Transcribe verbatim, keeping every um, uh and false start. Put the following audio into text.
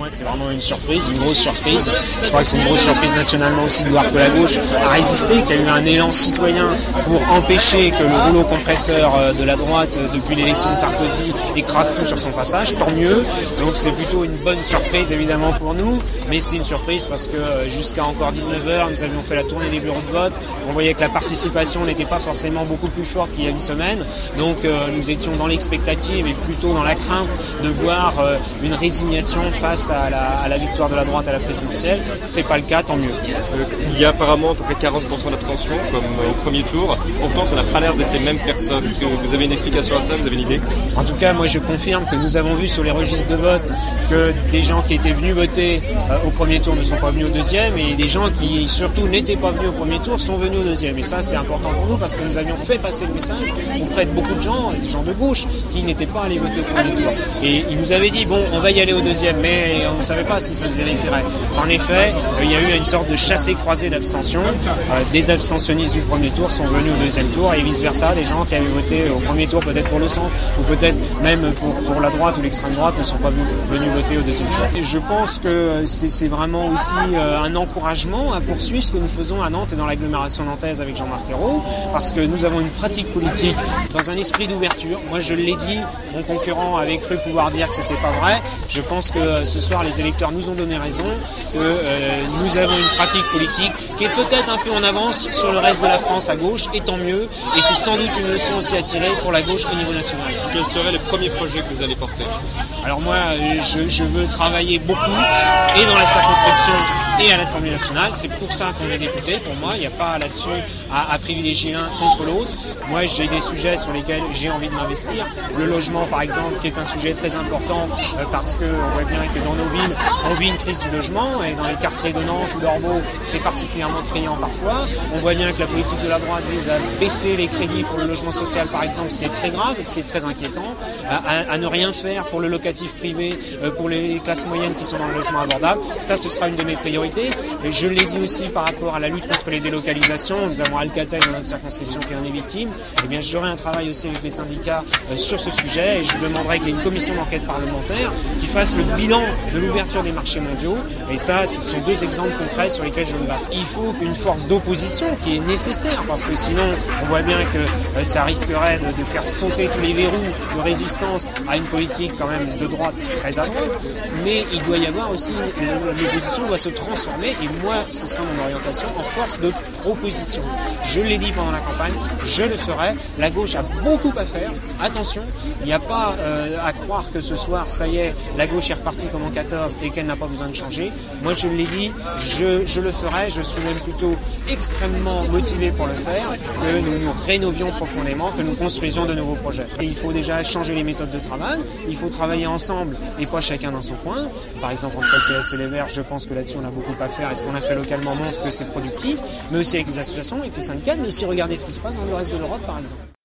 moi, c'est vraiment une surprise, une grosse surprise. Je crois que c'est une grosse surprise nationalement aussi de voir que la gauche a résisté, qu'il y a eu un élan citoyen pour empêcher que le rouleau compresseur de la droite, depuis l'élection de Sarkozy, écrase tout sur son passage. Tant mieux. Donc c'est plutôt une bonne surprise évidemment pour nous, mais c'est une surprise parce que jusqu'à encore dix-neuf heures, nous avions fait la tournée des bureaux de vote. On voyait que la participation n'était pas forcément beaucoup plus forte qu'il y a une semaine. Donc euh, nous étions dans l'expectative et plutôt dans la crainte de voir euh, une résignation face à la, à la victoire de la droite à la présidentielle. C'est pas le cas, tant mieux. Euh, il y a apparemment à peu près quarante pour cent d'abstention comme euh, au premier tour. Pourtant, ça n'a pas l'air d'être les mêmes personnes. Est-ce que vous avez une explication à ça? Vous avez une idée? En tout cas, moi je confirme que nous avons vu sur les registres de vote que des gens qui étaient venus voter euh, au premier tour ne sont pas venus au deuxième, et des gens qui surtout n'étaient pas venus au premier tour sont venus au deuxième. Et ça, c'est important pour nous parce que nous avions fait passer le message auprès de beaucoup de gens, des gens de gauche, qui n'étaient pas allés voter au premier tour. Et ils nous avaient dit, bon, on va y aller au deuxième, mais on ne savait pas si ça se vérifierait. En effet, il y a eu une sorte de chassé-croisé d'abstention. Euh, des abstentionnistes du premier tour sont venus au deuxième tour, et vice-versa, les gens qui avaient voté au premier tour, peut-être pour le centre, ou peut-être même pour, pour la droite ou l'extrême droite, ne sont pas venus voter au deuxième tour. Et je pense que c'est, c'est vraiment aussi euh, un encouragement à poursuivre ce que nous faisons à Nantes et dans l'agglomération nantaise avec Jean-Marc Ayrault, parce que nous avons une pratique politique dans un esprit d'ouverture. Moi, je l'ai dit, mon concurrent avait cru pouvoir dire que c'était pas vrai. Je pense que euh, ce soir, les électeurs nous ont donné raison, que euh, nous avons une pratique politique qui est peut-être un peu en avance sur le reste de la France à gauche, et tant mieux. Et c'est sans doute une leçon aussi à tirer pour la gauche au niveau national. Quels seraient les premiers projets que vous allez porter? Alors moi, je, je veux travailler beaucoup, et dans la circonscription et à l'Assemblée nationale. C'est pour ça qu'on est député. Pour moi, il n'y a pas là-dessus à, à privilégier l'un contre l'autre. Moi, j'ai des sujets sur lesquels j'ai envie de m'investir. Le logement, par exemple, qui est un sujet très important euh, parce qu'on voit bien que dans nos villes, on vit une crise du logement, et dans les quartiers de Nantes ou d'Ormeaux, c'est particulièrement criant parfois. On voit bien que la politique de la droite vise à baisser les crédits pour le logement social, par exemple, ce qui est très grave et ce qui est très inquiétant, à, à, à ne rien faire pour le locatif privé, euh, pour les classes moyennes qui sont dans le logement abordable. Ça, ce sera une de mes priorités. Et je l'ai dit aussi par rapport à la lutte contre les délocalisations. Nous avons Alcatel dans notre circonscription qui en est victime. Eh bien, j'aurai un travail aussi avec les syndicats euh, sur ce sujet, et je demanderai qu'il y ait une commission d'enquête parlementaire qui fasse le bilan de l'ouverture des marchés mondiaux. Et ça, ce sont deux exemples concrets sur lesquels je me bats. Il faut une force d'opposition qui est nécessaire, parce que sinon, on voit bien que euh, ça risquerait de, de faire sauter tous les verrous de résistance à une politique quand même de droite très à droite. Mais il doit y avoir aussi, l'opposition doit se transformer, et moi, ce sera mon orientation, en force de proposition. Je l'ai dit pendant la campagne, je le ferai. La gauche a beaucoup à faire. Attention, il n'y a pas euh, à croire que ce soir, ça y est, la gauche est repartie comme en quatorze et qu'elle n'a pas besoin de changer. Moi, je l'ai dit, je, je le ferai. Je suis même plutôt extrêmement motivé pour le faire, que nous nous rénovions profondément, que nous construisions de nouveaux projets. Et il faut déjà changer les méthodes de travail, il faut travailler ensemble et pas chacun dans son coin. Par exemple, entre le P S et les Verts, je pense que là-dessus on a beaucoup à faire, et ce qu'on a fait localement montre que c'est productif, mais aussi avec les associations, avec les syndicats, mais aussi regarder ce qui se passe dans le reste de l'Europe, par exemple.